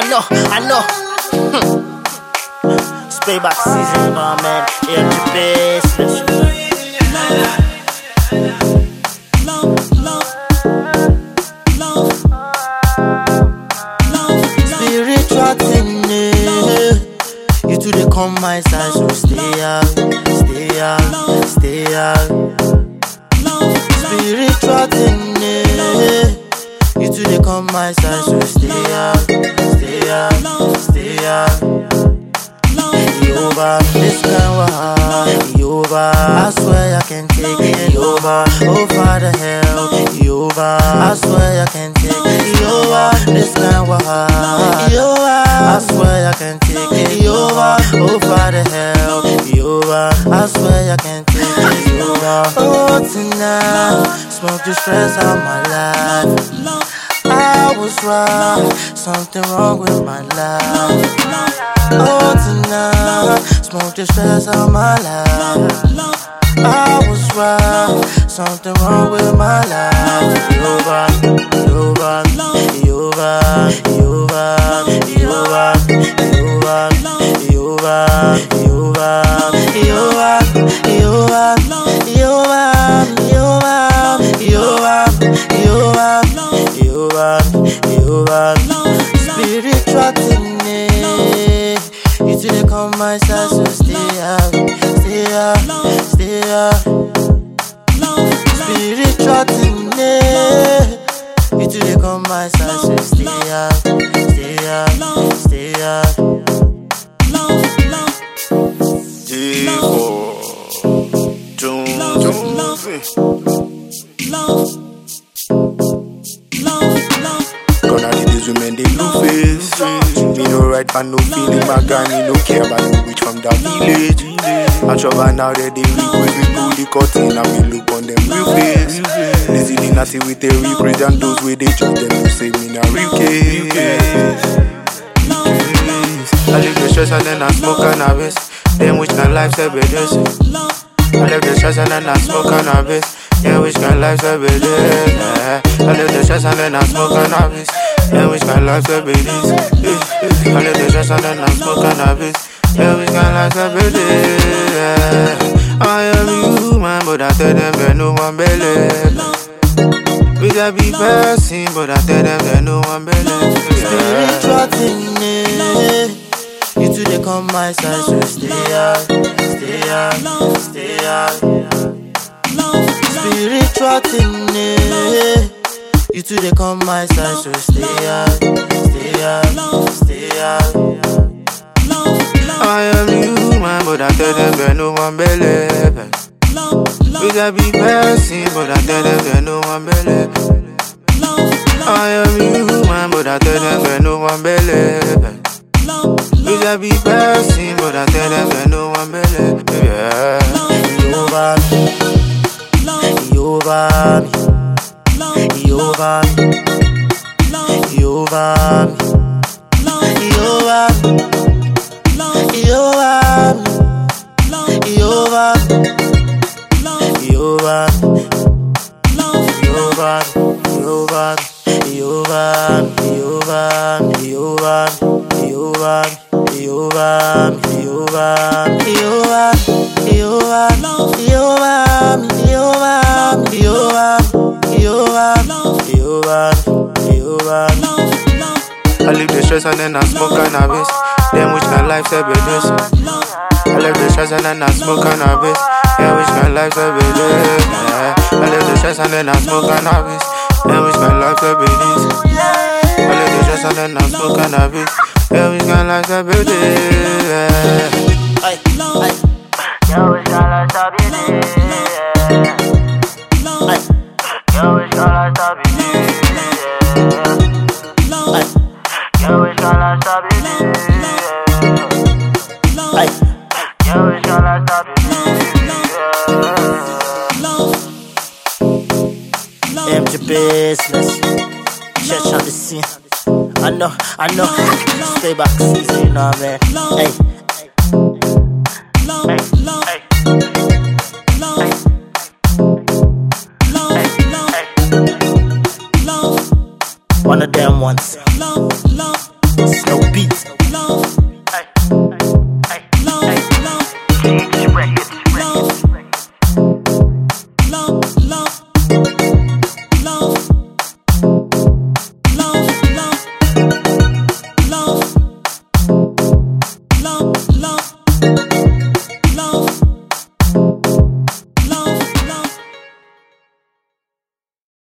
know. It's payback season, my man. Empty business. Spiritual thing, you two they come my side, so stay out. Spiritual thing, you two they come my side, so stay out. Over this kind of heart, over. I swear I can take it over. Oh Father help, over. I swear I can take it over. This kind of heart, over. I swear I can take it over. Oh Father help, over. I swear I can take it over. Oh tonight, smoke the stress out my life. I was right, something wrong with my life. Oh tonight, smoke the stress out my life. I was right, something wrong with my life. Spiritual thing, you two they come my side, so stay out. Spiritual thing, you two they come my side, so stay out. Gonna leave these women, they blue face. Me no right man, no feeling my guy. Me no care about no bitch from that village. I'm sure now that they we pull the curtain and we look on them real face. Lazy they natty with the repraise and those way they judge them to say me na real case. I leave the stress and then I smoke cannabis. Then which kind life's a better. I leave the stress and then I smoke cannabis. Yeah, which kind life's a better. I leave the stress and then I smoke cannabis. Yeah, which kind life's a better. I leave the stress and then I smoke cannabis. Yeah, which kind life's a better. I am human, but I tell them there no one believe. We just be person, but I tell them there no one believe. Spiritual thing, you two they come my side, so stay out. Spiritual thing, you two they come my side, so stay out. I am human, but I tell them there no one believe. We just be person, but I tell them there no one believe. I am human, but I tell them there no one believe. We just be person, but I tell them there no one believe. Yeah. I leave the stress and then I smoke cannabis. Then which kind life's a better. I leave the stress and then I smoke cannabis. Yeah, which kind life's a better. I leave the stress and then I smoke cannabis. Yeah, which kind life's a better. I leave the stress and then I smoke cannabis. Yeah, which kind life's a better. Yo, which kind life's a better. Yo, which kind life's a better. Yo, which kind life's a better. Yo, which kind life's a better. Empty business. Church on the scene. I know. Stay back season, you know what I mean? One of them ones.